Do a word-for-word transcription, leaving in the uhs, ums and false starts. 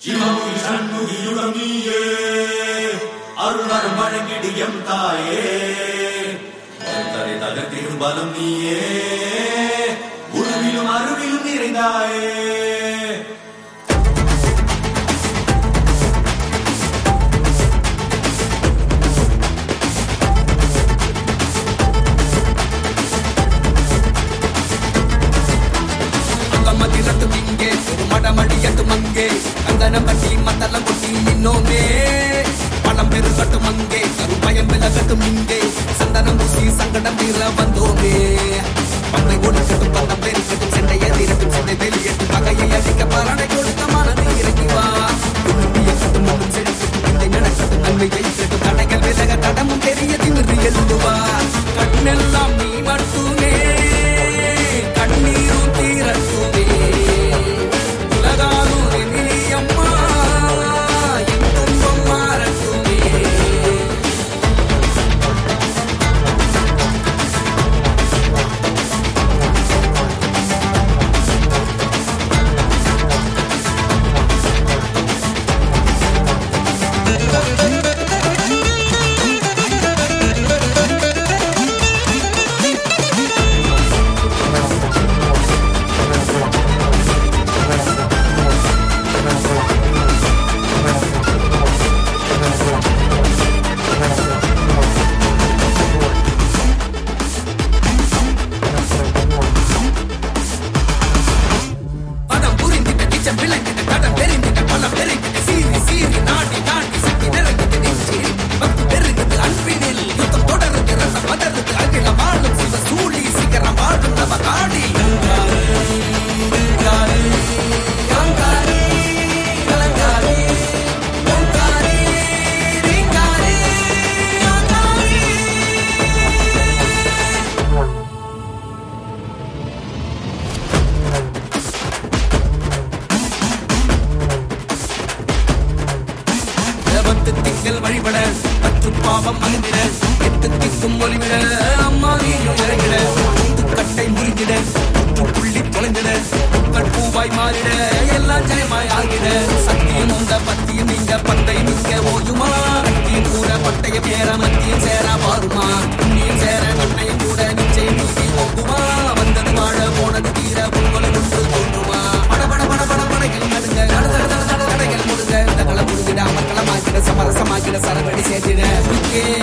சிவமுகி சண்முகியுடன் நீயே அருளர் வழங்கிடியம் தாயே தரை தகத்திடும் பலம் நீயே உருவிலும் அருவிலும் நிறைந்தாயே மடமடியட்டும் அங்கே கங்கனம் கட்டி மத்தளம் கொட்டி நின்னோமே பணம் பெருகட்டும் அங்கே கருப்பயம் விலகட்டும் இங்கே சந்தனம் பூசி சங்கடம் தீர வந்தோமே பங்கை ஒடுக்கட்டும் பந்தம் பெருக்கட்டும் சென்னையை தீரட்டும் சென்னை வெளியட்டும் பகையை அடிக்க பலனை கொடுத்த மனதை இறங்கி வா கட்டும் மனம் செழிக்கட்டும் இந்த நடக்கட்டும் நன்மை ஜெயிக்கட்டும் தடைகள் விலக தடமும் தெரிய திமிரு எழுதுவா கண்ணெல்லாம் நீ மட்டுமே கண்ணீரும் தீரட்டுமே வழிபட பற்று பாவம் மகிழ்ந்திட எட்டு திக்கும் ஒளிவிட அம்மா நீயும் இறங்கிட கட்டை முறிஞ்சிட புள்ளி தொலைஞ்சிட உங்கள் பூவாய் மாறிட எல்லாம் ஜெயமாய் ஆகிட சத்தியம் உங்க பத்தியும் நீங்க பந்தை நீங்க ஓயுமா கட்டியும் கூட பட்டைய பேர மத்தியும் சேர பாருமா புண்ணியம் சேர கண்ணையும் கூட நிச்சயம் நீதி ஓகுமா வந்தது வாழ போனது தீர பொங்கலை ஒன்று தோன்றுமா படபட படபட படைகள் நடுங்க தடைகள் முடுங்க இந்த களம் முடுங்கிட அமர்க்களமாக்கிட சமரசமாக்கிட சரவடி சேர்த்திட